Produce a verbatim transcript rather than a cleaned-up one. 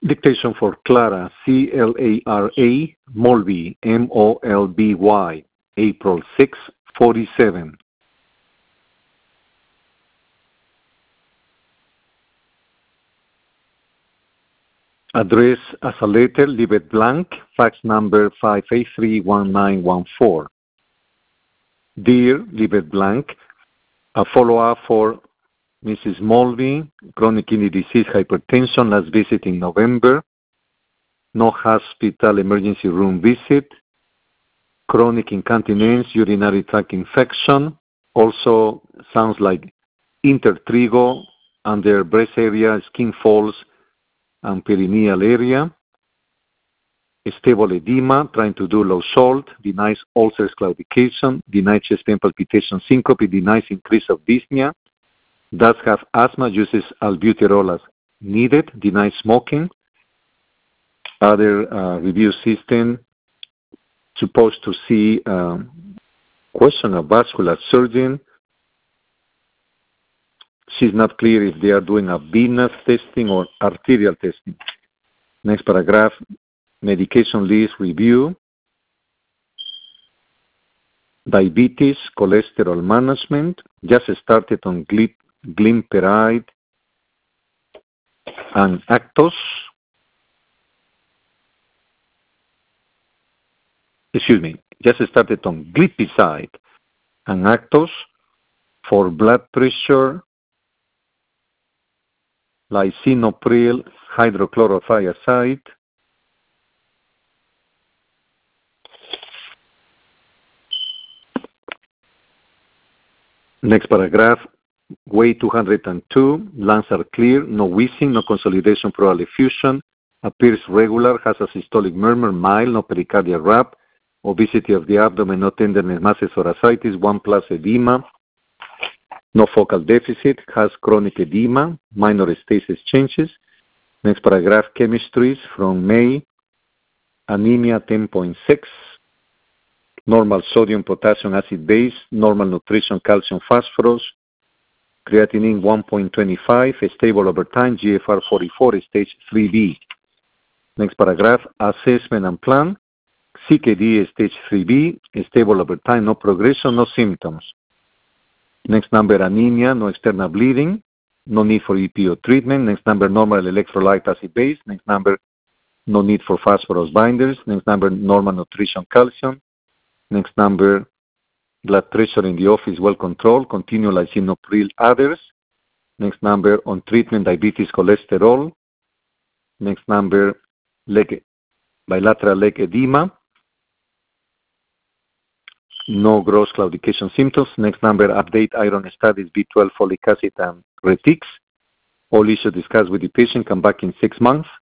Dictation for Clara, C L A R A, Molby, M O L B Y, April sixth, forty-seven. Address as a letter, leave it blank, fax number five eight three, one nine one four. Dear, leave it blank, a follow-up for Missus Molby, chronic kidney disease, hypertension, last visit in November, no hospital emergency room visit, chronic incontinence, urinary tract infection, also sounds like intertrigo, under breast area, skin folds, and perineal area, stable edema, trying to do low salt, denies ulcers claudication, denies chest pain palpitation syncope, denies increase of dyspnea, does have asthma, uses albuterol as needed, denies smoking. Other uh, review system, supposed to see um, question of vascular surgeon. She's not clear if they are doing a venous testing or arterial testing. Next paragraph, medication list review. Diabetes, cholesterol management, just started on glip, glimepiride and Actos. Excuse me, just started on glipizide and Actos for blood pressure, lisinopril hydrochlorothiazide, next paragraph, weight two hundred two, lungs are clear, no wheezing, no consolidation pleural effusion, appears regular, has a systolic murmur, mild, no pericardial rap, obesity of the abdomen, no tenderness, masses or ascites, one plus edema, no focal deficit, has chronic edema, minor stasis changes. Next paragraph, chemistries from May, anemia ten point six, normal sodium, potassium, acid base, normal nutrition, calcium, phosphorus, creatinine one point two five, stable over time, G F R forty-four, stage three B. Next paragraph, assessment and plan, C K D stage three B, stable over time, no progression, no symptoms. Next number, anemia, no external bleeding, no need for E P O treatment. Next number, normal electrolyte acid base. Next number, no need for phosphorus binders. Next number, normal nutrition, calcium. Next number, blood pressure in the office well controlled, continual lisinopril others. Next number, on treatment, diabetes, cholesterol. Next number, leg, bilateral leg edema. No gross claudication symptoms. Next number, update iron studies, B twelve, folic acid, and retics. All issues discussed with the patient, come back in six months.